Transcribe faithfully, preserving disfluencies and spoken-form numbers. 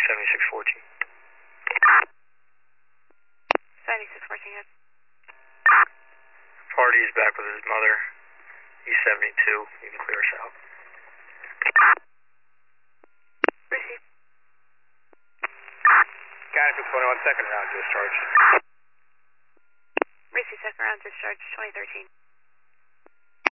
seventy-six fourteen. seventy-six fourteen, yes. Party is back with his mother. He's seventy-two. You can clear us out. Receive. County for twenty-one, second round discharge. Receive second round discharge, twenty thirteen.